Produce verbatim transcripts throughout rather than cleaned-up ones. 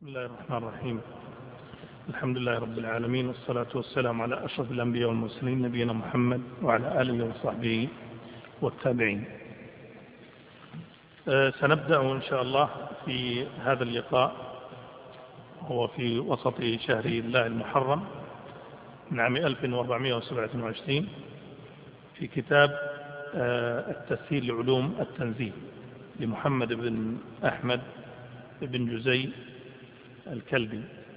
بسم الله الرحمن الرحيم. الحمد لله رب العالمين، والصلاة والسلام على أشرف الأنبياء والمرسلين نبينا محمد وعلى آله وصحبه والتابعين. أه سنبدأ إن شاء الله في هذا اللقاء هو في وسط شهر الله المحرم من عام ألف وأربعمائة وسبعة وعشرين في كتاب أه التسهيل لعلوم التنزيل لمحمد بن أحمد بن جزي الكلبي،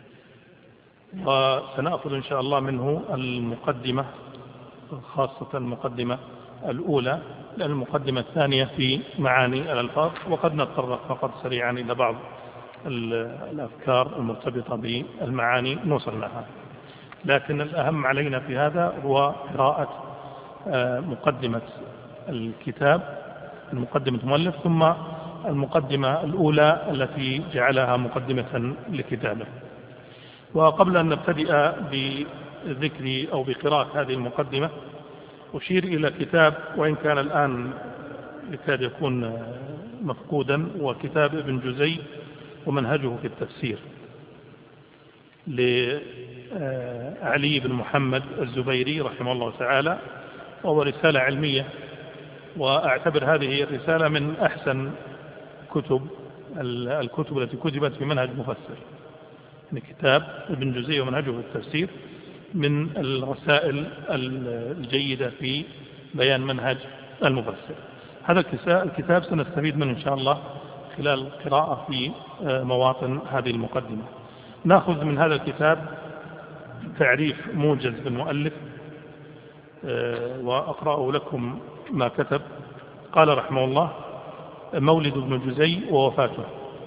وسنأخذ إن شاء الله منه المقدمة، خاصة المقدمة الأولى، لأن المقدمة الثانية في معاني الألفاظ، وقد نتطرق فقط سريعا إلى بعض الأفكار المرتبطة بالمعاني نوصل لها. لكن الأهم علينا في هذا هو قراءة مقدمة الكتاب، المقدمة المؤلف، ثم المقدمة الأولى التي جعلها مقدمة لكتابه. وقبل أن نبتدئ بذكر أو بقراءة هذه المقدمة أشير إلى كتاب وإن كان الآن يكاد يكون مفقودا، وكتاب ابن جزي ومنهجه في التفسير لعلي بن محمد الزبيري رحمه الله تعالى، وهو رسالة علمية، وأعتبر هذه الرسالة من أحسن كتب الكتب التي كتبت في منهج مفسر. يعني كتاب ابن جزي ومنهجه في التفسير من الرسائل الجيدة في بيان منهج المفسر. هذا الكتاب سنستفيد منه إن شاء الله خلال القراءة في مواطن هذه المقدمة. نأخذ من هذا الكتاب تعريف موجز بالمؤلف، وأقرأ لكم ما كتب. قال رحمه الله: مولد ابن جزي ووفاته.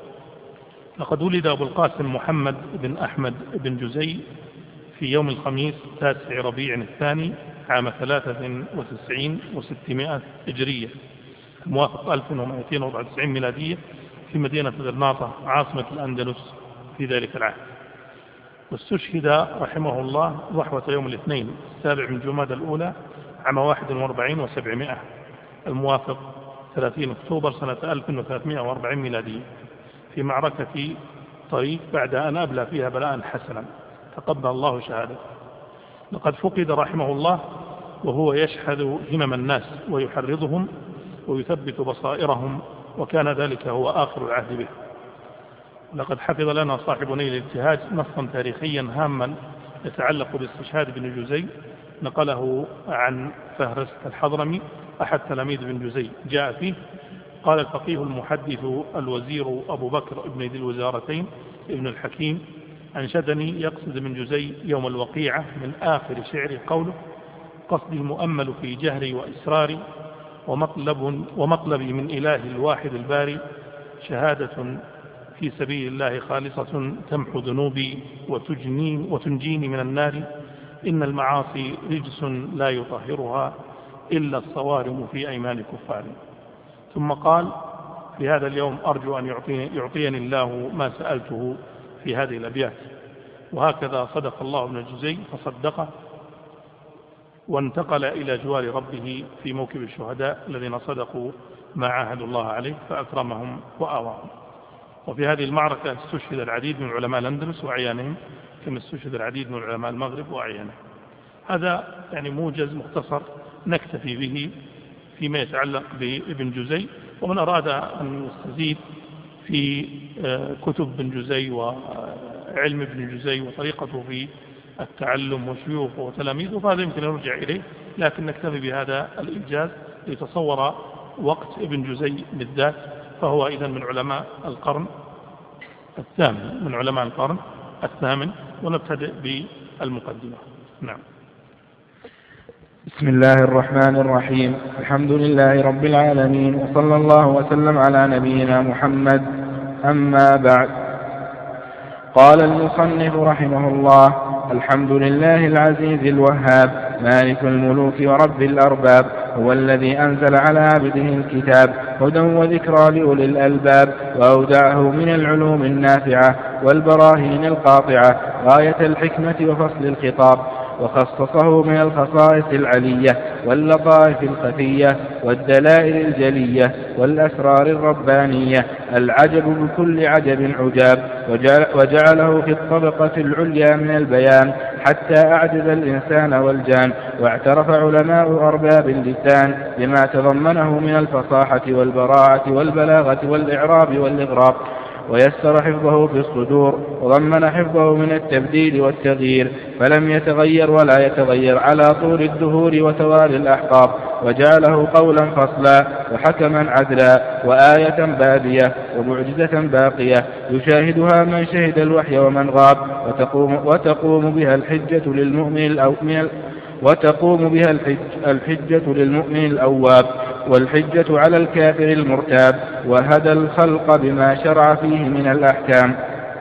لقد ولد أبو القاسم محمد بن أحمد بن جزي في يوم الخميس تاسع ربيع الثاني عام ثلاثة وتسعين وستمائة هجرية، الموافق ألف ومائتين وأربعة وتسعين ميلادية، في مدينة غرناطة عاصمة الأندلس في ذلك العهد. واستشهد رحمه الله ضحوة يوم الاثنين السابع من جمادى الأولى عام واحد وأربعين وسبعمائة، الموافق ثلاثين أكتوبر سنة ألف وثلاثمائة وأربعين ميلادية، في معركة طريق بعد أن أبلى فيها بلاء حسنا تقبل الله شهادته. لقد فقد رحمه الله وهو يشحذ همم الناس ويحرضهم ويثبت بصائرهم، وكان ذلك هو آخر العهد به. لقد حفظ لنا صاحب نيل الابتهاج نصا تاريخيا هاما يتعلق باستشهاد ابن جزي، نقله عن فهرس الحضرمي أحد تلاميذ ابن جزي، جاء فيه: قال الفقيه المحدث الوزير أبو بكر ابن ذي الوزارتين ابن الحكيم أنشدني يقصد ابن جزي يوم الوقيعة من آخر شعر قوله: قصدي المؤمل في جهري وإسراري، ومطلب ومطلبي من إله الواحد الباري، شهادة في سبيل الله خالصة تمحو ذنوبي وتجنين وتنجيني من النار، إن المعاصي رجس لا يطهرها إلا الصوارم في أيمان الكفار. ثم قال: في هذا اليوم أرجو أن يعطيني, يعطيني الله ما سألته في هذه الأبيات. وهكذا صدق الله ابن جزي فصدقه، وانتقل إلى جوار ربه في موكب الشهداء الذين صدقوا ما عاهدوا الله عليه فأكرمهم وآواهم. وفي هذه المعركة استشهد العديد من علماء الأندلس وأعيانهم، كما استشهد العديد من علماء المغرب وأعيانهم. هذا يعني موجز مختصر نكتفي به فيما يتعلق بابن جزي. ومن أراد أن يستزيد في كتب ابن جزي وعلم ابن جزي وطريقته في التعلم وشيوخه وتلاميذه فهذا يمكن أن نرجع إليه، لكن نكتفي بهذا الإنجاز لتصور وقت ابن جزي بالذات، فهو إذن من علماء القرن الثامن من علماء القرن الثامن. ونبتدئ بالمقدمة. نعم. بسم الله الرحمن الرحيم. الحمد لله رب العالمين، وصلى الله وسلم على نبينا محمد. أما بعد، قال المصنف رحمه الله: الحمد لله العزيز الوهاب، مالك الملوك ورب الأرباب، هو الذي أنزل على عبده الكتاب هدى وذكرى لأولي الألباب، وأودعه من العلوم النافعة والبراهين القاطعة غاية الحكمة وفصل الخطاب، وخصصه من الخصائص العلية واللطائف الخفية والدلائل الجلية والأسرار الربانية العجب بكل عجب عجاب، وجعله في الطبقة العليا من البيان حتى أعجز الإنسان والجان. واعترف علماء أرباب اللسان بما تضمنه من الفصاحة والبراعة والبلاغة والإعراب والإغراب، ويسر حفظه في الصدور، وضمن حفظه من التبديل والتغيير، فلم يتغير ولا يتغير على طول الدهور وتوالي الأحقاب، وجعله قولا فصلا وحكما عدلا وآية بادية ومعجزة باقية يشاهدها من شهد الوحي ومن غاب، وتقوم, وتقوم بها الحجة للمؤمن الأومن وتقوم بها الحجة للمؤمن الأواب والحجة على الكافر المرتاب، وهدى الخلق بما شرع فيه من الأحكام،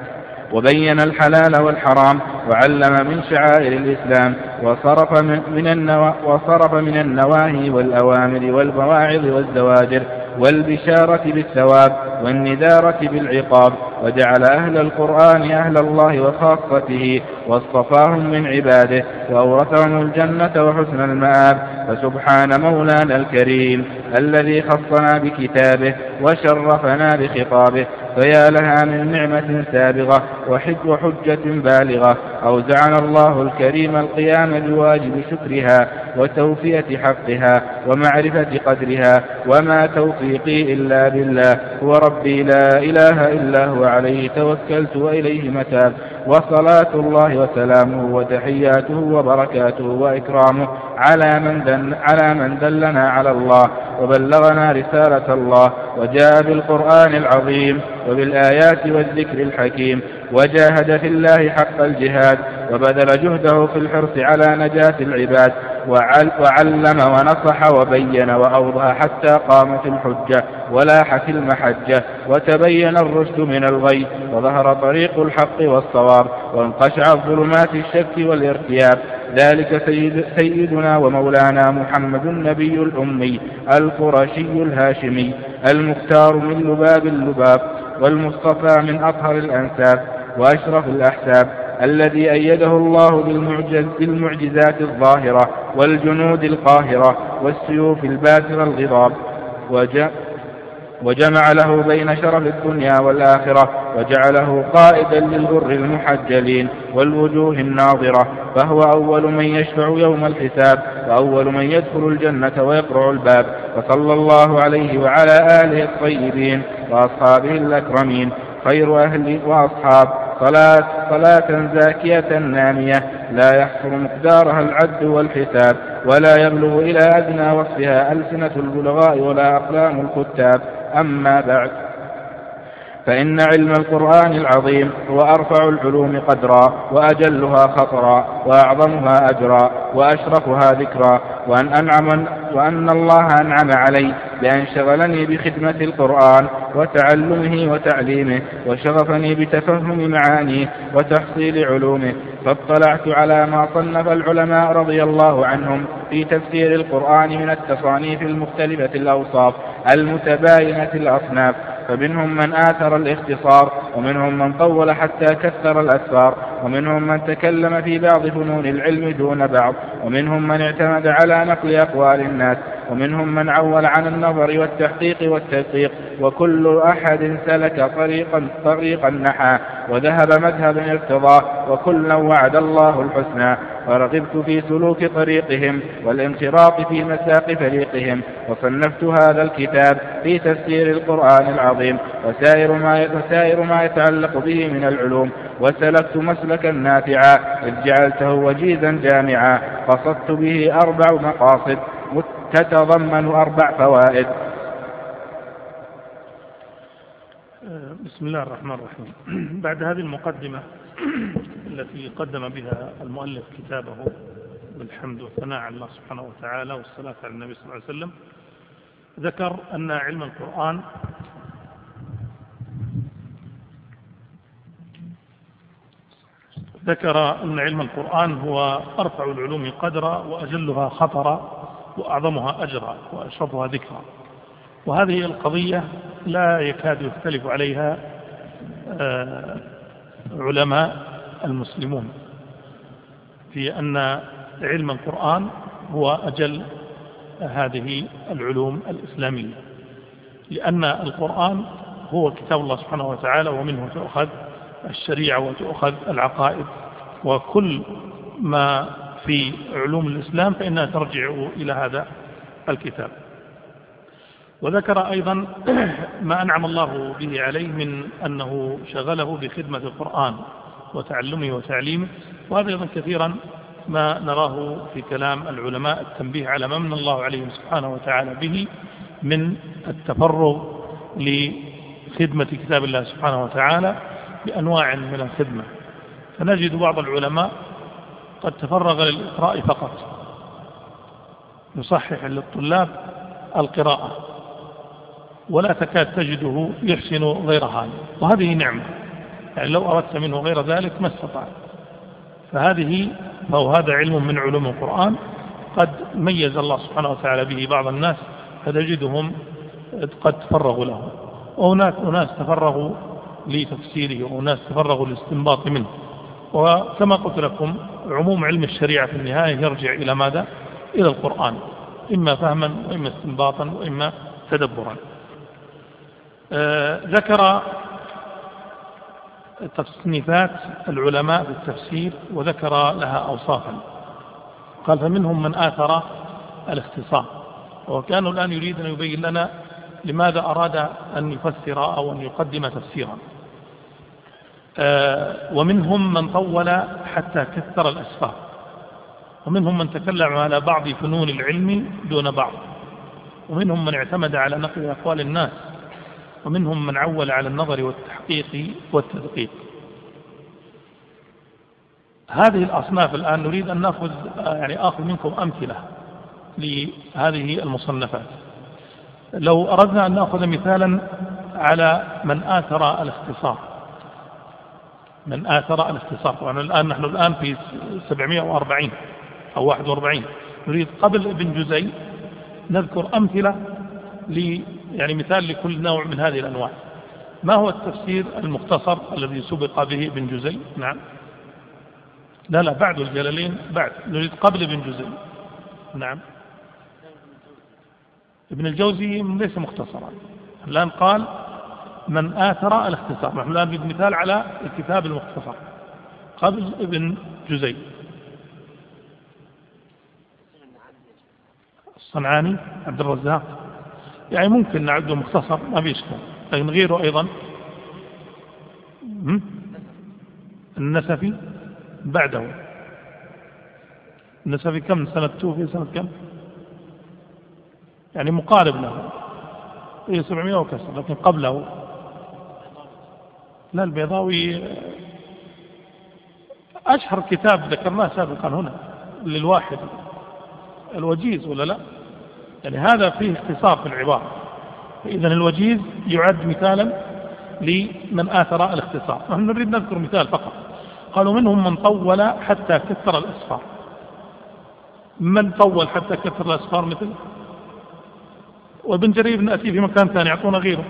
وبين الحلال والحرام، وعلم من شعائر الإسلام، وصرف من, النوا وصرف من النواهي والأوامر والمواعظ والزواجر والبشارة بالثواب والنذارة بالعقاب، وجعل أهل القرآن أهل الله وخاصته، واصطفاهم من عباده، وأورثهم الجنة وحسن المآب. فسبحان مولانا الكريم الذي خصنا بكتابه وشرفنا بخطابه، فيا لها من نعمة سابغة وحجة بالغة. أوزعنا الله الكريم القيام بواجب شكرها وتوفية حقها ومعرفة قدرها، وما توفيقي إلا بالله، هو ربي لا إله إلا هو، عليه توكلت وإليه متاب. وصلاة الله وسلامه وتحياته وبركاته وإكرامه على من, دل على من دلنا على الله وبلغنا رسالة الله، وجاء بالقرآن العظيم وبالآيات والذكر الحكيم، وجاهد في الله حق الجهاد، وبذل جهده في الحرص على نجاة العباد، وعلم ونصح وبين وأوضح حتى قامت الحجة ولاحت المحجة، وتبين الرشد من الغي، وظهر طريق الحق والصواب، وانقشعت ظلمات الشك والارتياب. ذلك سيد سيدنا ومولانا محمد النبي الأمي القرشي الهاشمي المختار من لباب اللباب، والمصطفى من أطهر الأنساب وأشرف الأحساب، الذي أيده الله بالمعجز بالمعجزات الظاهرة والجنود القاهرة والسيوف الباسرة الغضاب، وجمع له بين شرف الدنيا والآخرة، وجعله قائدا للغر المحجلين والوجوه الناظرة، فهو أول من يشفع يوم الحساب، وأول من يدخل الجنة ويقرع الباب. فصلى الله عليه وعلى آله الطيبين وأصحابه الأكرمين خير أهل وأصحاب صلاة, صلاة زاكية نامية لا يحصر مقدارها العد والحساب، ولا يبلغ إلى أدنى وصفها ألسنة البلغاء ولا أقلام الكتاب. أما بعد، فإن علم القرآن العظيم هو أرفع العلوم قدرا، وأجلها خطرا، وأعظمها أجرا، وأشرفها ذكرا، وأن, أنعم وأن الله أنعم علي بأن شغلني بخدمة القرآن وتعلمه وتعليمه، وشغفني بتفهم معانيه وتحصيل علومه. فاطلعت على ما صنف العلماء رضي الله عنهم في تفسير القرآن من التصانيف المختلفة الأوصاف المتباينة الأصناف، فمنهم من آثر الاختصار، ومنهم من طول حتى كثر الأسفار، ومنهم من تكلم في بعض فنون العلم دون بعض، ومنهم من اعتمد على نقل أقوال الناس، ومنهم من عول عن النظر والتحقيق والتدقيق، وكل أحد سلك طريقا, طريقا نحا وذهب مذهبا ارتضاه، وكلا وعد الله الحسنى. ورغبت في سلوك طريقهم والانخراط في مساق فريقهم، وصنفت هذا الكتاب في تفسير القرآن العظيم وسائر ما, وسائر ما يتعلق به من العلوم، وسلكت مسلكا نافعا إذ جعلته وجيزا جامعا، قصدت به أربع مقاصد تتضمن أربع فوائد. بسم الله الرحمن الرحيم. بعد هذه المقدمة التي قدم بها المؤلف كتابه بالحمد والثناء على الله سبحانه وتعالى والصلاة على النبي صلى الله عليه وسلم، ذكر أن علم القرآن ذكر أن علم القرآن هو أرفع العلوم قدرا، وأجلها خطرا، وأعظمها أجرا، وأشرفها ذكرا. وهذه القضية لا يكاد يختلف عليها علماء المسلمون، في أن علم القرآن هو أجل هذه العلوم الإسلامية، لأن القرآن هو كتاب الله سبحانه وتعالى، ومنه تؤخذ الشريعة وتؤخذ العقائد، وكل ما في علوم الإسلام فإنها ترجع إلى هذا الكتاب. وذكر أيضا ما أنعم الله به عليه من أنه شغله بخدمة القرآن وتعلمه وتعليمه، وهذا أيضا كثيرا ما نراه في كلام العلماء، التنبيه على ما من الله عليهم سبحانه وتعالى به من التفرغ لخدمة كتاب الله سبحانه وتعالى بأنواع من الخدمة. فنجد بعض العلماء قد تفرغ للإقراء فقط، يصحح للطلاب القراءة، ولا تكاد تجده يحسن غير هذا، وهذه نعمة، يعني لو أردت منه غير ذلك ما استطاع. فهذه فهو هذا علم من علوم القرآن قد ميز الله سبحانه وتعالى به بعض الناس، فتجدهم قد تفرغوا له، وهناك أناس تفرغوا لتفسيره، وأناس تفرغوا للاستنباط منه. وكما قلت لكم عموم علم الشريعة في النهاية يرجع إلى ماذا؟ إلى القرآن، إما فهما وإما استنباطا وإما تدبرا. آه ذكر تصنيفات العلماء في التفسير وذكر لها أوصافا. قال فمنهم من آثر الاختصار، وكانوا الآن يريد أن يبين لنا لماذا أراد أن يفسر أو أن يقدم تفسيرا. آه ومنهم من طول حتى كثر الأسفار، ومنهم من تكلم على بعض فنون العلم دون بعض، ومنهم من اعتمد على نقل أقوال الناس، ومنهم من عول على النظر والتحقيق والتدقيق. هذه الأصناف الآن نريد أن نأخذ يعني آخذ منكم أمثلة لهذه المصنفات. لو أردنا أن نأخذ مثالا على من آثر الاختصار، من آثر الاختصار، طبعا الآن نحن الآن في سبعمائة وأربعين أو واحد وأربعين، نريد قبل ابن جزي نذكر أمثلة ل يعني مثال لكل نوع من هذه الأنواع. ما هو التفسير المختصر الذي سبق به ابن جزي؟ نعم، لا لا بعد الجلالين، بعد نريد قبل ابن جزي. نعم، ابن الجوزي ليس مختصرا، الآن قال من آثر الاختصار، نحن الآن نريد مثال على الكتاب المختصر قبل ابن جزي. الصنعاني عبد الرزاق، يعني ممكن نعده مختصر ما فيش كلام، لكن غيره أيضا. النسفي بعده، النسفي كم سنة توفي؟ سنة كم؟ يعني مقارب له، هي سبعمائة وكسر، لكن قبله لا. البيضاوي أشهر كتاب ذكرناه سابقا هنا للواحد الوجيز، ولا لا؟ يعني هذا فيه اختصار في العبارة، فإذا الوجيز يعد مثالا لمن آثر الاختصار. نحن نريد نذكر مثال فقط. قالوا منهم من طول حتى كثر الأسفار. من طول حتى كثر الأسفار مثل وابن جرير نأتي في مكان ثاني يعطونا غيره.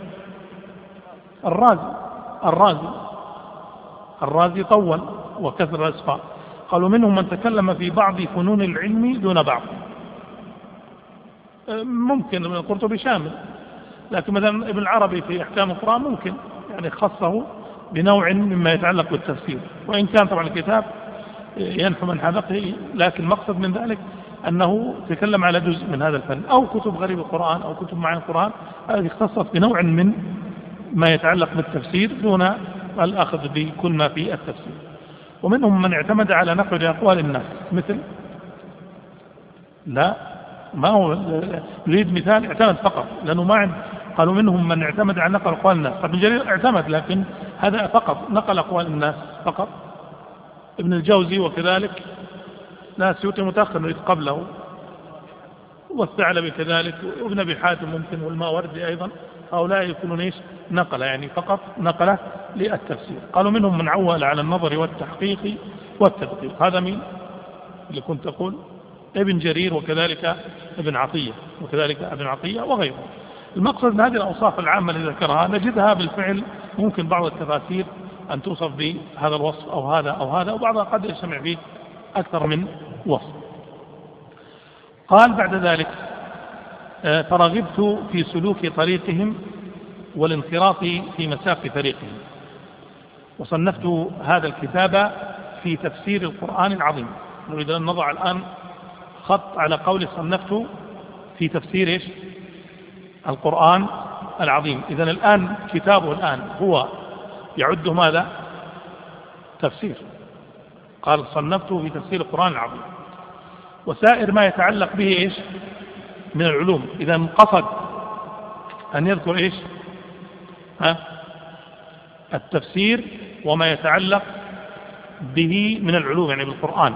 الرازي الرازي الرازي طول وكثر الأسفار. قالوا منهم من تكلم في بعض فنون العلم دون بعض. ممكن ابن القرطبي شامل، لكن مثلا ابن العربي في أحكام القرآن ممكن يعني خصه بنوع مما يتعلق بالتفسير، وإن كان طبعا الكتاب ينحو من حذقه، لكن مقصد من ذلك أنه تكلم على جزء من هذا الفن، أو كتب غريب القرآن أو كتب معاني القرآن هذه اختصت بنوع من ما يتعلق بالتفسير دون الأخذ بكل ما في التفسير. ومنهم من اعتمد على نقل أقوال الناس، مثل لا ما هو يريد مثال اعتمد فقط، لأنه ما عند. قالوا منهم من اعتمد على نقل أقوال الناس. ابن جرير اعتمد، لكن هذا فقط نقل أقوال الناس فقط. ابن الجوزي وكذلك، لا سيوطي متأخر نريد قبله، والثعلبي كذلك، وابن أبي حاتم ممكن، والماوردي أيضا. هؤلاء يكونون ايش؟ نقل، يعني فقط نقله للتفسير. قالوا منهم من عول على النظر والتحقيق والتدقيق. هذا مين اللي كنت تقول؟ ابن جرير، وكذلك ابن عطية، وكذلك ابن عطية وغيره. المقصد من هذه الأوصاف العامة اللي ذكرها نجدها بالفعل، ممكن بعض التفاسير أن توصف بهذا الوصف أو هذا أو هذا، وبعضها قد يجتمع فيه أكثر من وصف. قال بعد ذلك فرغبت في سلوك طريقهم والانخراط في مساق طريقهم، وصنفت هذا الكتاب في تفسير القرآن العظيم. نريد أن نضع الآن خط على قول صنفت في تفسير إيش؟ القرآن العظيم. إذن الآن كتابه الآن هو يعد ماذا؟ تفسير. قال صنفته في تفسير القرآن العظيم، وسائر ما يتعلق به إيش؟ من العلوم. إذا قصد أن يذكر إيش؟ ها؟ التفسير وما يتعلق به من العلوم يعني بالقرآن.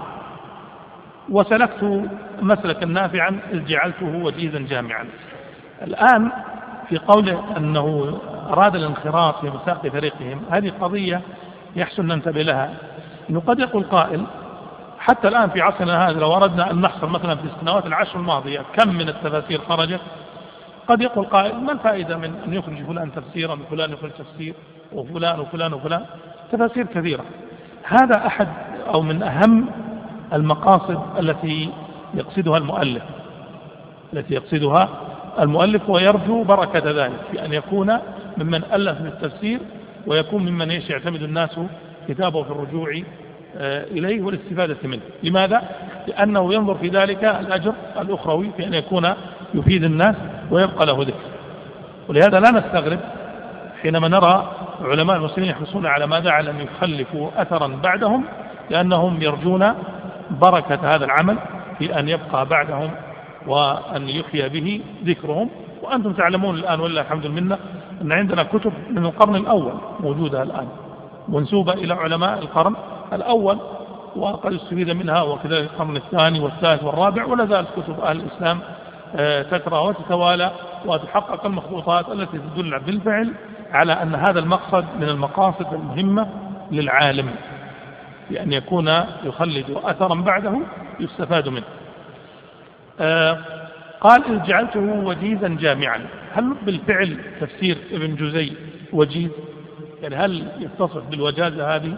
وسلكت مسلكا نافعا إذ جعلته وجيزا جامعا. الآن في قوله أنه أراد الانخراط في مساق طريقهم، هذه قضية يحسن ننتبه لها. إنه قد يقول قائل حتى الآن في عصرنا هذا لو أردنا أن نحصل مثلا في السنوات العشر الماضية كم من التفاسير خرجت، قد يقول قائل ما الفائدة من أن يخرج فلان تفسيرا وفلان يخرج تفسير وفلان وفلان وفلان، تفاسير كثيرة. هذا أحد أو من أهم المقاصد التي يقصدها المؤلف التي يقصدها المؤلف ويرجو بركة ذلك في أن يكون ممن ألف بالتفسير ويكون ممن يعتمد الناس كتابه في الرجوع إليه والاستفادة منه. لماذا؟ لأنه ينظر في ذلك الأجر الأخروي في أن يكون يفيد الناس ويبقى له ذكر. ولهذا لا نستغرب حينما نرى علماء المسلمين يحرصون على ماذا؟ على أن يخلفوا أثرا بعدهم، لأنهم يرجون بركة هذا العمل في أن يبقى بعدهم وأن يحيى به ذكرهم. وأنتم تعلمون الآن والله الحمد لله أن عندنا كتب من القرن الأول موجودة الآن منسوبة إلى علماء القرن الأول، وقد استفيد منها وكذلك القرن الثاني والثالث والرابع، ولا زالت كتب أهل الإسلام تترى وتتوالى وتحقق المخطوطات التي تدل بالفعل على أن هذا المقصد من المقاصد المهمة للعالم، بأن يكون يخلد أثرا بعده يستفاد منه. آه قال إذ جعلته وجيزا جامعا. هل بالفعل تفسير ابن جزي وجيز؟ يعني هل يتصف بالوجازة هذه؟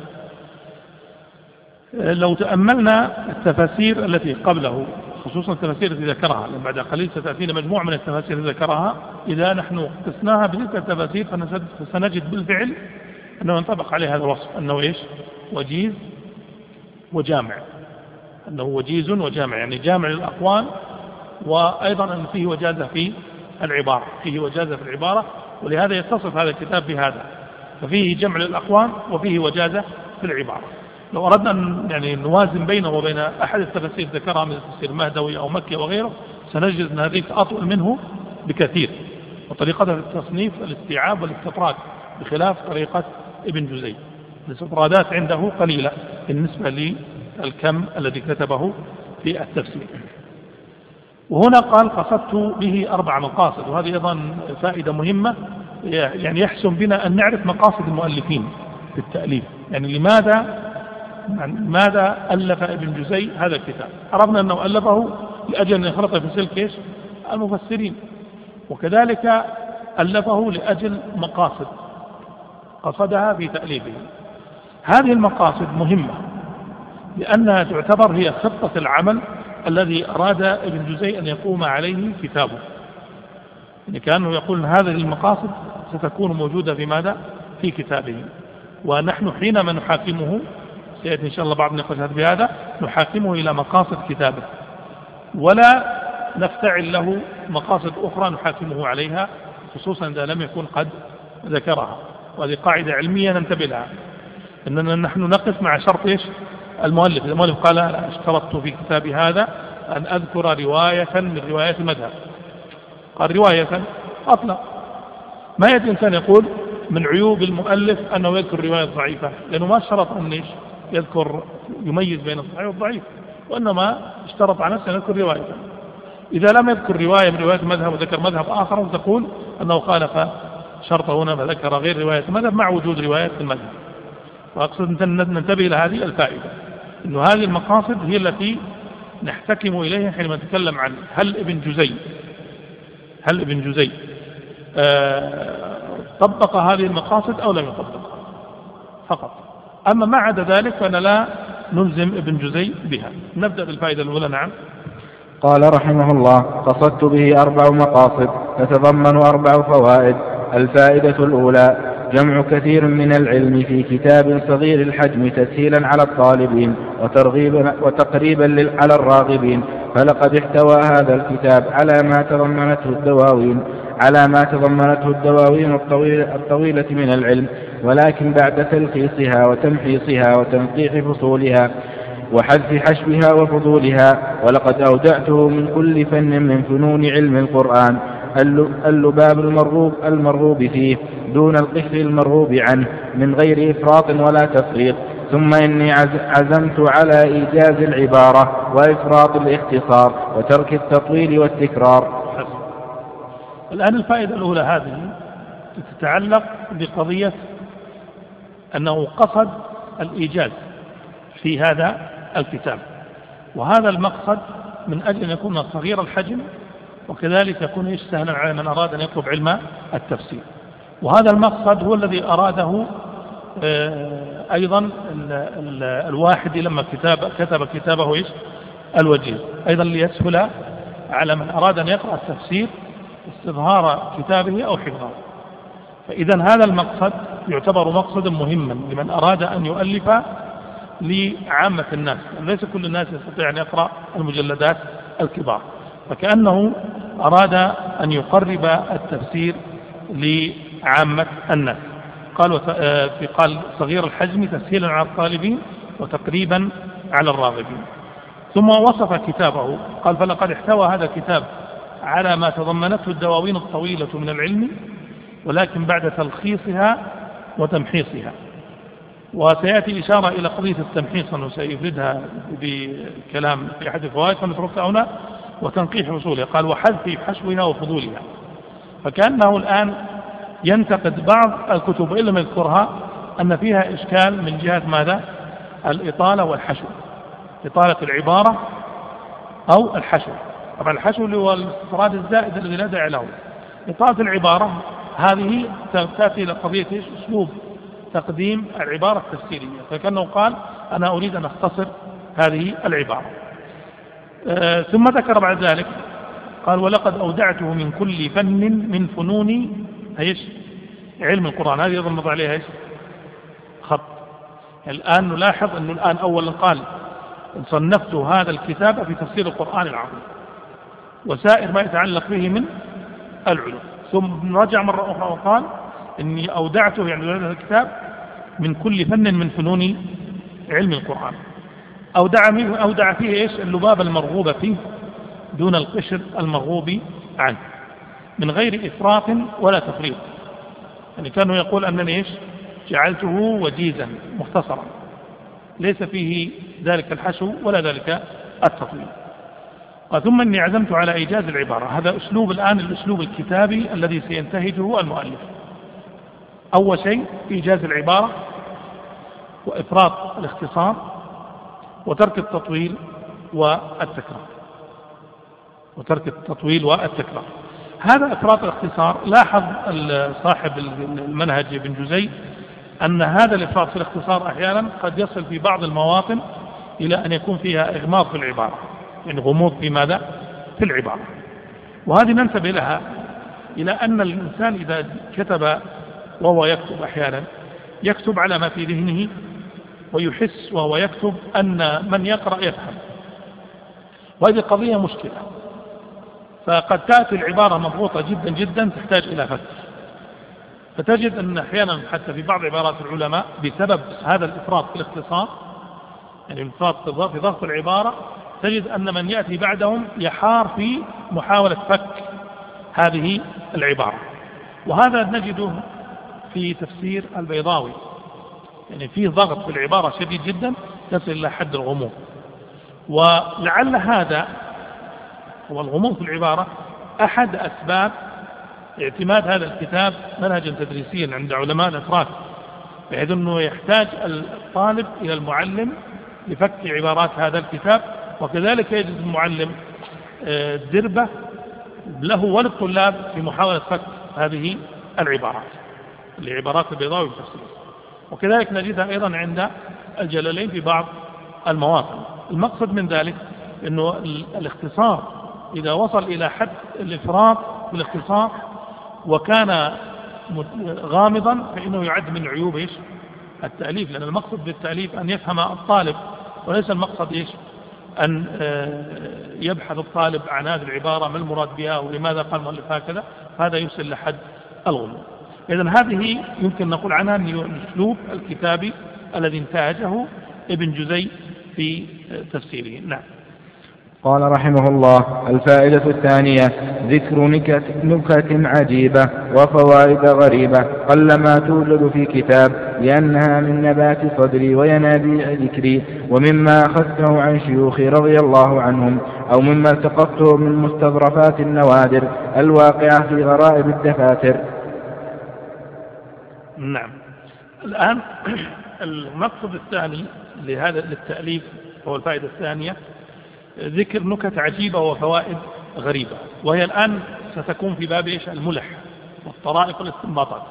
آه لو تأملنا التفاسير التي قبله خصوصا التفاسير التي ذكرها، لأن بعد قليل ستأتينا مجموعة من التفاسير التي ذكرها، إذا نحن قسناها بتلك التفاسير فسنجد بالفعل أنه ينطبق عليه هذا الوصف، أنه إيش؟ وجيز وجامع، أنه وجيز وجامع، يعني جامع للأقوال، وأيضا أن فيه وجازة في العبارة، فيه وجازة في العبارة، ولهذا يتصف هذا الكتاب بهذا، ففيه جمع للأقوال وفيه وجازة في العبارة. لو أردنا أن يعني نوازن بينه وبين أحد التفاسير ذكرها من التفسير المهدوي أو مكي وغيره، سنجد أن هذه أطول منه بكثير، وطريقته في التصنيف الاستيعاب والاستطراد بخلاف طريقة ابن جزي. الاستطرادات عنده قليلة بالنسبة للكم الذي كتبه في التفسير. وهنا قال قصدت به أربع مقاصد، وهذه أيضا فائدة مهمة، يعني يحسن بنا أن نعرف مقاصد المؤلفين في التأليف، يعني لماذا ماذا ألف ابن جزي هذا الكتاب؟ عرفنا أنه ألفه لأجل أن يخلط في سلك إيش؟ المفسرين، وكذلك ألفه لأجل مقاصد قصدها في تأليفه. هذه المقاصد مهمة لأنها تعتبر هي خطة العمل الذي أراد ابن جزي أن يقوم عليه كتابه، يعني كأنه يقول هذه المقاصد ستكون موجودة في ماذا؟ في كتابه. ونحن حينما نحاكمه سيأتي إن شاء الله بعض النقاشات بهذا، نحاكمه إلى مقاصد كتابه، ولا نفتعل له مقاصد أخرى نحاكمه عليها، خصوصا إذا لم يكن قد ذكرها. وهذه قاعدة علمية ننتبه لها، أننا نحن نقف مع شرط إيش؟ المؤلف. المؤلف قال اشترطت في كتابي هذا أن أذكر رواية من روايات المذهب، قال رواية أطلق. ما يجب إنسان يقول من عيوب المؤلف أنه يذكر رواية ضعيفة، لأنه ما اشترط أن إيش؟ يذكر يميز بين الصحيح والضعيف، وإنما اشترط على نفسه أن يذكر رواية. إذا لم يذكر رواية من رواية المذهب وذكر مذهب آخر تقول أنه خالف شرط هنا فذكر غير رواية المذهب مع وجود رواية المذهب. وأقصد أن ننتبه إلى هذه الفائدة، أن هذه المقاصد هي التي نحتكم إليها حينما نتكلم عن هل ابن جزي هل ابن جزي آه طبق هذه المقاصد أو لم يطبق فقط. أما ما عدا ذلك فأنا لا نلزم ابن جزي بها. نبدأ بالفائدة الأولى. نعم. قال رحمه الله: قصدت به أربع مقاصد تتضمن أربع فوائد. الفائدة الأولى: جمع كثير من العلم في كتاب صغير الحجم تسهيلا على الطالبين وترغيبا وتقريبا على الراغبين، فلقد احتوى هذا الكتاب على ما تضمنته الدواوين على ما تضمنته الدواوين الطويلة, الطويلة من العلم، ولكن بعد تلخيصها وتمحيصها وتنقيح فصولها وحذف حشوها وفضولها. ولقد أودعته من كل فن من فنون علم القرآن اللباب المرغوب, المرغوب فيه دون القشر المرغوب عنه من غير إفراط ولا تفريط. ثم إني عزمت على إيجاز العبارة وإفراط الاختصار وترك التطويل والتكرار. الآن الفائدة الأولى هذه تتعلق بقضية أنه قصد الإيجاز في هذا الكتاب، وهذا المقصد من أجل أن يكون صغير الحجم، وكذلك يكون سهلا على من أراد أن يطلب علم التفسير. وهذا المقصد هو الذي أراده أيضا الواحد لما كتاب كتب كتابه إيش الوجيز، أيضا ليسهل على من أراد أن يقرأ التفسير استظهار كتابه أو حفظه. فإذا هذا المقصد يعتبر مقصدا مهما لمن أراد أن يؤلف لعامة الناس، ليس كل الناس يستطيع أن يقرأ المجلدات الكبار، فكأنه أراد أن يقرب التفسير لعامة الناس. قال في قال صغير الحجم تسهيلا على الطالبين وتقريبا على الراغبين. ثم وصف كتابه قال: فلقد احتوى هذا الكتاب على ما تضمنته الدواوين الطويلة من العلم، ولكن بعد تلخيصها وتمحيصها. وسيأتي إشارة إلى قضية التمحيص أنه سيفردها بكلام في أحد الفوائد فنتركها هنا، وتنقيح فصولها. قال: وحذف حشوها وفضولها. فكأنه الآن ينتقد بعض الكتب إلا ما يذكرها أن فيها إشكال من جهة ماذا؟ الإطالة والحشو، إطالة العبارة أو الحشو. طبعا الحشو اللي هو الاستطراد الزائد الذي لا داعي له. إطالة العبارة هذه تأتي إلى قضية أسلوب تقديم العبارة التفسيرية، فكأنه قال: أنا أريد أن أختصر هذه العبارة. آه ثم ذكر بعد ذلك قال: ولقد أودعته من كل فن من فنون ايش علم القرآن. هذه يظن نضع عليها ايش خط. الآن نلاحظ أنه الآن أولا قال: صنفت هذا الكتاب في تفسير القرآن العظيم وسائر ما يتعلق به من العلوم، ثم رجع مرة أخرى وقال: إني أودعته يعني هذا الكتاب من كل فن من فنون علم القرآن. أودع, أودع فيه إيش اللباب المرغوب فيه دون القشر المرغوب عنه من غير إفراط ولا تفريط. يعني كانوا يقول أنني إيش جعلته وجيزا مختصرا ليس فيه ذلك الحشو ولا ذلك التطويل. ثم إني عزمت على إيجاز العبارة. هذا أسلوب الآن الأسلوب الكتابي الذي سينتهجه المؤلف. أول شيء إيجاز العبارة وإفراط الاختصار وترك التطويل والتكرار وترك التطويل والتكرار. هذا إفراط الاختصار. لاحظ صاحب المنهج ابن جزي أن هذا الإفراط في الاختصار أحيانا قد يصل في بعض المواطن إلى أن يكون فيها إغماض في العبارة، يعني غموض في ماذا؟ في العبارة. وهذه ننتبه لها إلى أن الإنسان إذا كتب وهو يكتب أحيانا يكتب على ما في ذهنه ويحس وهو يكتب أن من يقرأ يفهم، وهذه قضية مشكلة. فقد تأتي العبارة مضغوطة جدا جدا تحتاج إلى فتح، فتجد أن أحيانا حتى في بعض عبارات العلماء بسبب هذا الإفراط في الاختصار، يعني الإفراط في ضغط العبارة، تجد أن من يأتي بعدهم يحار في محاولة فك هذه العبارة. وهذا نجده في تفسير البيضاوي، يعني فيه ضغط في العبارة شديد جدا يصل إلى حد الغموض. ولعل هذا هو الغموض في العبارة أحد أسباب اعتماد هذا الكتاب منهجا تدريسيا عند علماء الأتراك، بحيث أنه يحتاج الطالب إلى المعلم لفك عبارات هذا الكتاب، وكذلك يجد المعلم دربة له وللطلاب في محاولة فك هذه العبارات العبارات البيضاوي في التفسير. وكذلك نجدها أيضا عند الجلالين في بعض المواطن. المقصد من ذلك أنه الاختصار إذا وصل إلى حد الإفراط بالاختصار وكان غامضا فإنه يعد من عيوب إيش التأليف، لأن المقصد بالتأليف أن يفهم الطالب، وليس المقصد إيش أن يبحث الطالب عن هذه العبارة ما المراد بها ولماذا قال المؤلف هكذا، هذا يوصل لحد الغلو. إذن هذه يمكن نقول عنها الأسلوب الكتابي الذي انتهجه ابن جزي في تفسيره. نعم. قال رحمه الله: الفائدة الثانية ذكر نكت, نكت عجيبة وفوائد غريبة قلما توجد في كتاب، لأنها من نبات صدري وينابيع ذكري، ومما أخذته عن شيوخي رضي الله عنهم، أو مما التقطته من مستظرفات النوادر الواقعة في غرائب الدفاتر. نعم. الآن المقصد الثاني لهذا للتأليف هو الفائدة الثانية ذكر نكت عجيبة وفوائد غريبة، وهي الآن ستكون في باب إيش الملح والطرائف والاستنباطات.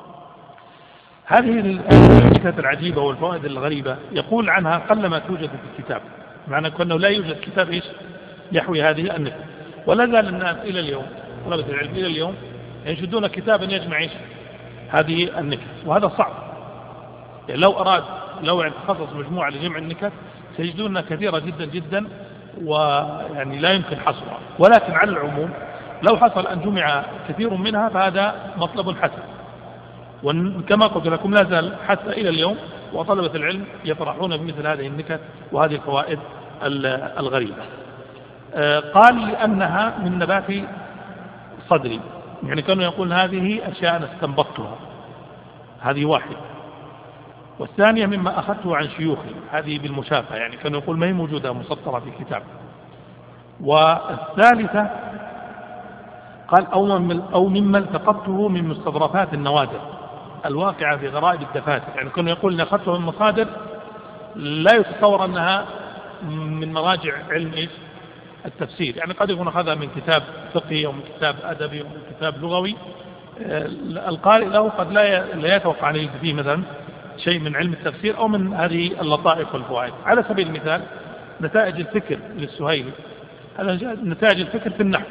هذه النكت العجيبة والفوائد الغريبة يقول عنها قلما توجد في الكتاب، معنى أنه لا يوجد كتاب إيش يحوي هذه النكت، ولا زال الناس إلى اليوم طلبة العلم إلى اليوم ينشدون كتابا يجمع إيش هذه النكت، وهذا صعب. يعني لو أراد لو تخصص مجموعة لجمع النكت سيجدونها كثيرة جدا جدا، ويعني لا يمكن حصرها، ولكن على العموم لو حصل أن جمع كثير منها فهذا مطلب حسن، وكما قلت لكم لا زال حتى إلى اليوم وطلبة العلم يطرحون بمثل هذه النكت وهذه الفوائد الغريبة. قال لأنها من نبات صدري، يعني كانوا يقول هذه أشياء أنا استنبطتها، هذه واحدة. والثانية مما أخذته عن شيوخي، هذه بالمشافة، يعني كانوا يقول ما هي موجودة مسطرة في كتاب. والثالثة قال أو مما التقطته من مستظرفات النوادر الواقعة في غرائب الدفاتر، يعني كانوا يقول أن أخذته من مصادر لا يتصور أنها من مراجع علم إيش التفسير، يعني قد يكون أخذها من كتاب فقهي أو من كتاب أدبي أو من كتاب لغوي، القارئ له قد لا يتوقع عليه فيه مثلا شيء من علم التفسير أو من هذه اللطائف والفوائد. على سبيل المثال نتائج الفكر للسهيلي، هذا نتائج الفكر في النحو.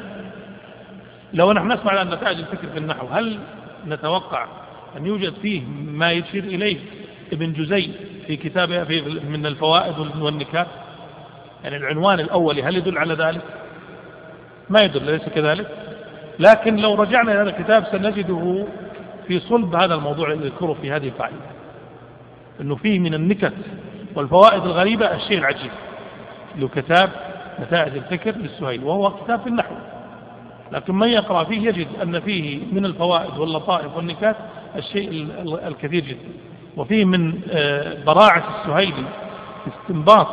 لو نحن نسمع عن نتائج الفكر في النحو هل نتوقع أن يوجد فيه ما يشير إليه ابن جزي في كتابه في من الفوائد والنكات؟ يعني العنوان الأول هل يدل على ذلك؟ ما يدل، ليس كذلك. لكن لو رجعنا إلى هذا الكتاب سنجده في صلب هذا الموضوع اللي يذكره في هذه الفائدة، أنه فيه من النكت والفوائد الغريبة الشيء العجيب. له كتاب نتائج الفكر للسهيلي وهو كتاب في النحو، لكن من يقرأ فيه يجد أن فيه من الفوائد واللطائف والنكات الشيء الكثير جدا، وفيه من براعة السهيلي استنباط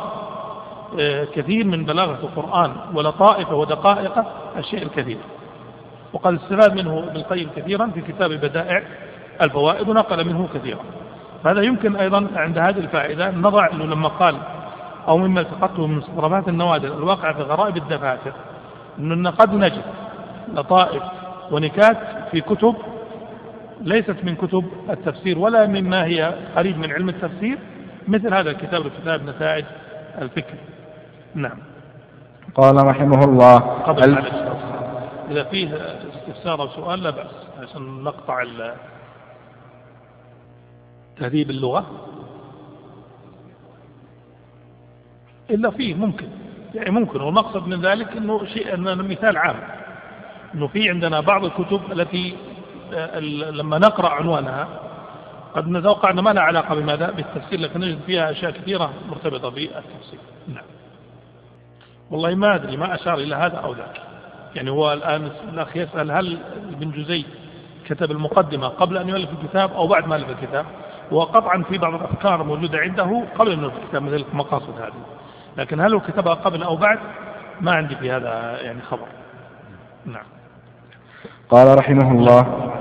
كثير من بلاغة القرآن ولطائفه ودقائقه الشيء الكثير، وقد استفاد منه ابن القيم كثيرا في كتاب بدائع الفوائد ونقل منه كثيرا. فهذا يمكن أيضا عند هذه الفائدة نضع أنه لما قال أو مما التقطته من مستظرفات النوادر الواقع في غرائب الدفاتر، أننا قد نجد لطائف ونكات في كتب ليست من كتب التفسير ولا مما هي قريب من علم التفسير، مثل هذا الكتاب الكتاب نتائج الفكر. نعم. قال رحمه الله قبل ال... إذا فيه استفسار أو سؤال لا بأس عشان نقطع تهذيب اللغة، إلا فيه ممكن يعني ممكن، والمقصد من ذلك أنه شيء أنه مثال عام، أنه في عندنا بعض الكتب التي لما نقرأ عنوانها قد نتوقع أن ما لها علاقة بماذا بالتفسير، لكن نجد فيها أشياء كثيرة مرتبطة بالتفسير. نعم. والله ما أدري ما أشار إلى هذا أو ذاك، يعني هو الآن الأخ يسأل هل ابن جزي كتب المقدمة قبل أن يؤلف الكتاب أو بعد ما ألف الكتاب؟ وقطعا في بعض الأفكار موجودة عنده قبل أن يؤلف الكتاب مثل المقاصد هذه، لكن هل هو كتبها قبل أو بعد ما عندي في هذا يعني خبر. نعم. قال رحمه الله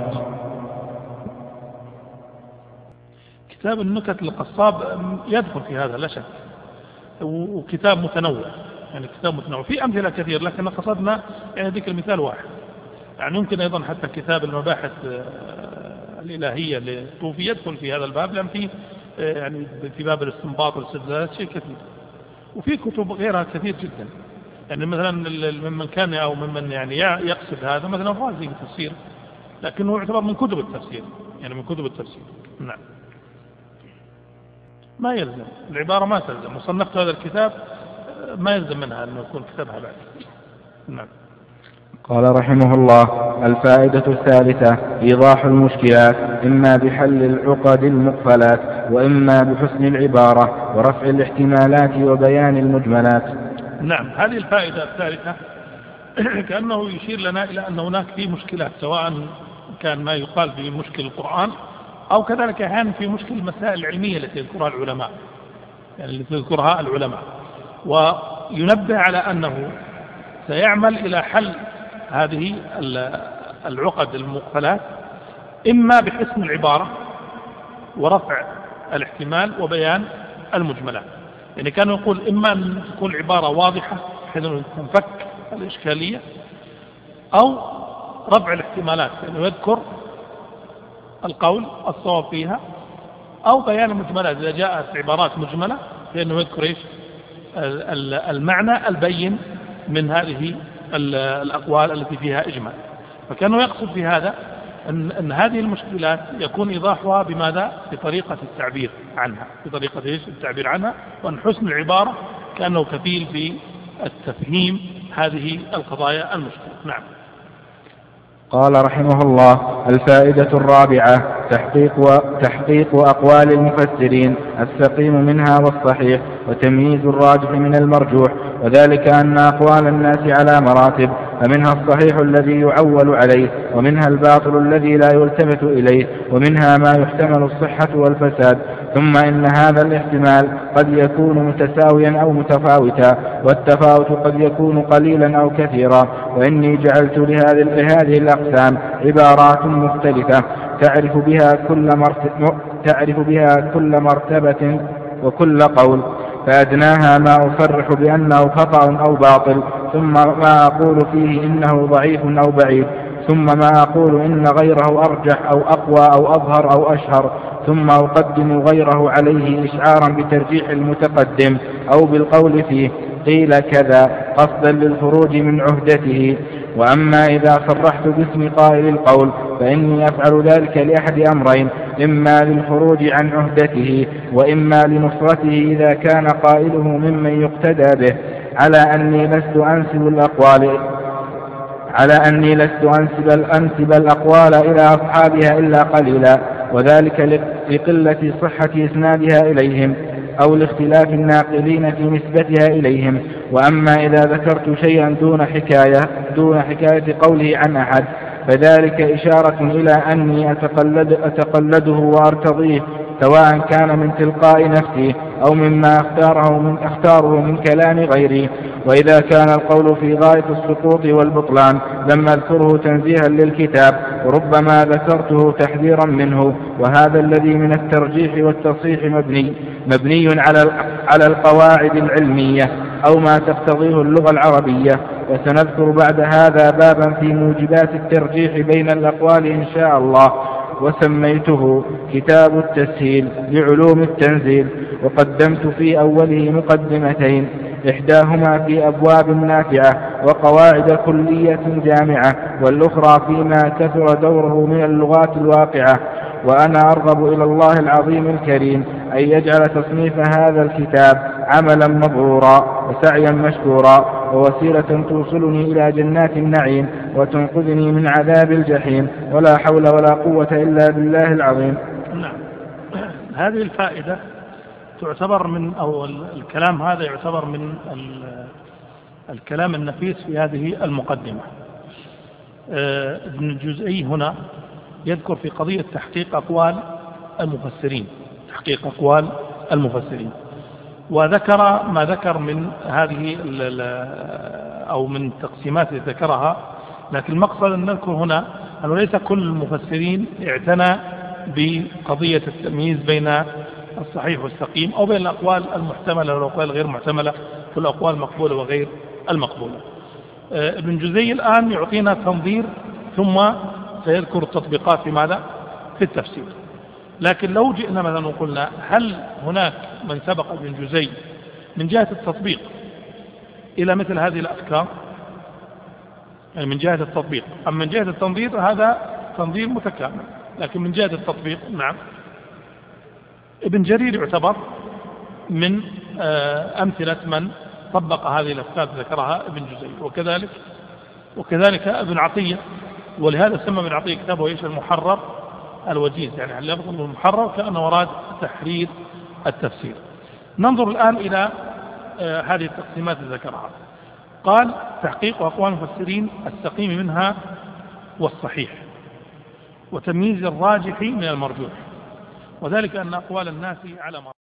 كتاب النكت للقصاب يدخل في هذا لا شك، وكتاب متنوع، يعني كتاب متنوع في أمثلة كثير، لكن قصدنا يعني ذكر مثال واحد. يعني يمكن أيضا حتى كتاب المباحث الإلهية للطوفي يدخل في هذا الباب، لأن فيه يعني في باب الاستنباط والاستدلال شيء كثير. وفي كتب غيرها كثير جدا. يعني مثلا ممن كان أو ممن يعني يقصد هذا مثلا الرازي في التفسير، لكنه يعتبر من كتب التفسير، يعني من كتب التفسير. نعم. ما يلزم العبارة، ما تلزم. وصنفت هذا الكتاب ما يلزم منها أنه يكون كتابها بعد. نعم. قال رحمه الله: الفائدة الثالثة إيضاح المشكلات، إما بحل العقد المقفلات، وإما بحسن العبارة ورفع الاحتمالات وبيان المجملات. نعم، هذه الفائدة الثالثة كأنه يشير لنا إلى أن هناك في مشكلات، سواء كان ما يقال في مشكل القرآن أو كذلك أحيانا في مشكل المسائل العلمية التي يذكرها العلماء، يعني التي يذكرها العلماء، وينبه على أنه سيعمل إلى حل هذه العقد المقفلات إما بحسن العبارة ورفع الاحتمال وبيان المجملات. يعني كانوا يقول إما أن تكون العبارة واضحة بحيث أن تنفك الإشكالية، أو رفع الاحتمالات، يعني يذكر القول الصواب فيها، أو بيان المجملات إذا جاءت عبارات مجملة فإنه يذكر إيش المعنى البين من هذه الأقوال التي فيها إجمال. فكانوا يقصد في هذا أن, أن هذه المشكلات يكون إيضاحها بماذا؟ بطريقة التعبير عنها، بطريقة إيش التعبير عنها، وأن حسن العبارة كأنه كفيل في التفهيم هذه القضايا المشكلة. نعم. قال رحمه الله: الفائدة الرابعة تحقيق, تحقيق أقوال المفسرين، السقيم منها والصحيح، وتمييز الراجح من المرجوح، وذلك أن أقوال الناس على مراتب، فمنها الصحيح الذي يعول عليه، ومنها الباطل الذي لا يلتفت إليه، ومنها ما يحتمل الصحة والفساد. ثم إن هذا الاحتمال قد يكون متساويا أو متفاوتا، والتفاوت قد يكون قليلا أو كثيرا. وإني جعلت لهذه, لهذه الأقسام عبارات مختلفة تعرف بها كل مرتبة, تعرف بها كل مرتبة وكل قول، فأدناها ما أصرح بأنه خطأ أو باطل، ثم ما أقول فيه إنه ضعيف أو بعيد، ثم ما أقول إن غيره أرجح أو أقوى أو أظهر أو أشهر، ثم أقدم غيره عليه إشعارا بترجيح المتقدم أو بالقول فيه قيل كذا قصدا للخروج من عهدته. وأما إذا صرحت باسم قائل القول فإني أفعل ذلك لأحد أمرين: إما للخروج عن عهدته، وإما لنصرته إذا كان قائله ممن يقتدى به، على أني لست أنسب الأقوال على أني لست أنسب, أنسب الأقوال إلى أصحابها إلا قليلا، وذلك لقلة صحة إسنادها إليهم أو لاختلاف الناقلين في نسبتها إليهم. وأما إذا ذكرت شيئا دون حكاية, دون حكاية قوله عن أحد فذلك إشارة إلى أني أتقلد أتقلده وأرتضيه، سواء كان من تلقاء نفسي أو مما أختاره من, أختاره من كلام غيري. وإذا كان القول في غاية السقوط والبطلان لم أذكره تنزيها للكتاب، وربما ذكرته تحذيرا منه. وهذا الذي من الترجيح والتصحيح مبني مبني على على القواعد العلمية أو ما تقتضيه اللغة العربية. وسنذكر بعد هذا بابا في موجبات الترجيح بين الأقوال إن شاء الله، وسميته كتاب التسهيل لعلوم التنزيل، وقدمت في أوله مقدمتين، إحداهما في أبواب نافعة وقواعد كلية جامعة، والأخرى فيما كثر دوره من اللغات الواقعة. وأنا أرغب إلى الله العظيم الكريم أن يجعل تصنيف هذا الكتاب عملا مبرورا وسعيا مشكورا، ووسيلة توصلني إلى جنات النعيم وتنقذني من عذاب الجحيم، ولا حول ولا قوة إلا بالله العظيم. نعم. هذه الفائدة تعتبر من أو الكلام هذا يعتبر من الكلام النفيس في هذه المقدمة. ابن الجزئي هنا يذكر في قضية تحقيق أقوال المفسرين، تحقيق أقوال المفسرين، وذكر ما ذكر من هذه أو من تقسيمات ذكرها. لكن المقصد أن نذكر هنا أنه ليس كل المفسرين اعتنى بقضية التمييز بين الصحيح والسقيم أو بين الأقوال المحتملة والأقوال غير محتملة والأقوال المقبولة وغير المقبولة. ابن جزي الآن يعطينا تنظير ثم سيذكر التطبيقات في ماذا؟ في التفسير. لكن لو جئنا مثلا وقلنا هل هناك من سبق ابن جزي من جهة التطبيق إلى مثل هذه الأفكار، يعني من جهة التطبيق. أما من جهة التنظير هذا تنظير متكامل، لكن من جهة التطبيق نعم ابن جرير يعتبر من أمثلة من طبق هذه الأفكار ذكرها ابن جزي، وكذلك وكذلك ابن عطية، ولهذا سمى ابن عطية كتابه ايش؟ المحرر الوجيز، يعني اللفظ المحرر كأنه مراد تحرير التفسير. ننظر الآن إلى هذه التقسيمات التي ذكرها. قال تحقيق أقوال المفسرين السقيم منها والصحيح، وتمييز الراجح من المرجوح، وذلك أن أقوال الناس على